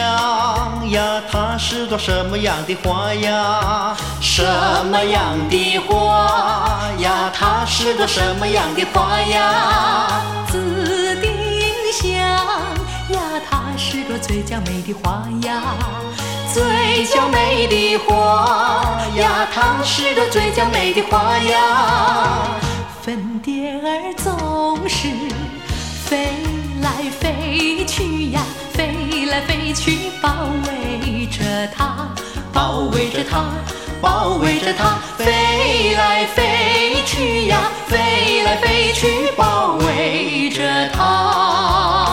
呀，它是朵什么样的花呀？什么样的花呀？它是朵什么样的花呀？ 紫丁香呀，它是朵嘴角美的花呀。 嘴角美的花呀，它是朵嘴角美的花呀。 粉蝶儿总是飞来飞去呀，飞来飞去，包围着它， 包围着它，包围着它，飞来飞去呀，飞来飞去，包围着它。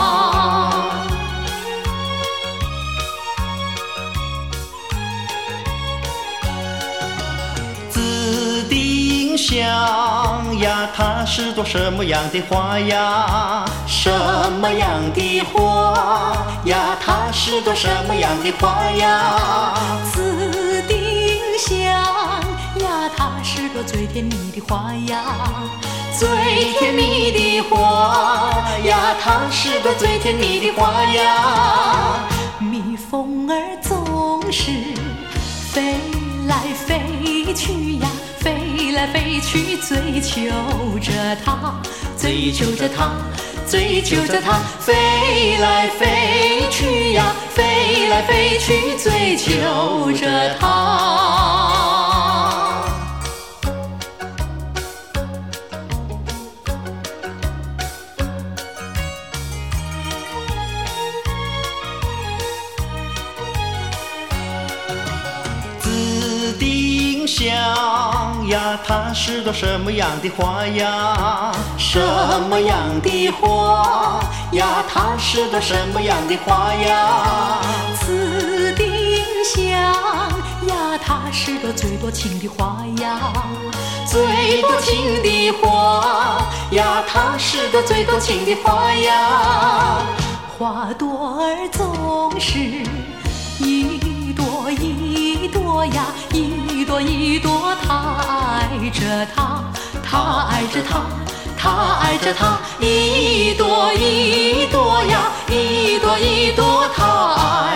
紫丁香呀，它是朵什么样的花呀？什么样的花呀？它是朵什么样的花呀？ 紫丁香呀，它是朵最甜蜜的花呀。 最甜蜜的花呀，它是朵最甜蜜的花呀。 蜜蜂儿总是飞来飞去呀，飞来飞去，追求着它， 追求着它，追求着它，飞来飞去呀，飞来飞去，追求着它。紫丁香呀，它是朵什么样的花呀？什么样的花呀？它是朵什么样的花呀？ 紫丁香呀，它是朵最多情的花呀。 最多情的花呀，它是朵最多情的花呀。 花朵儿总是一朵一朵呀，一朵一朵，它爱着它，它爱着它， 它爱着它，一朵一朵呀，一朵一朵，它爱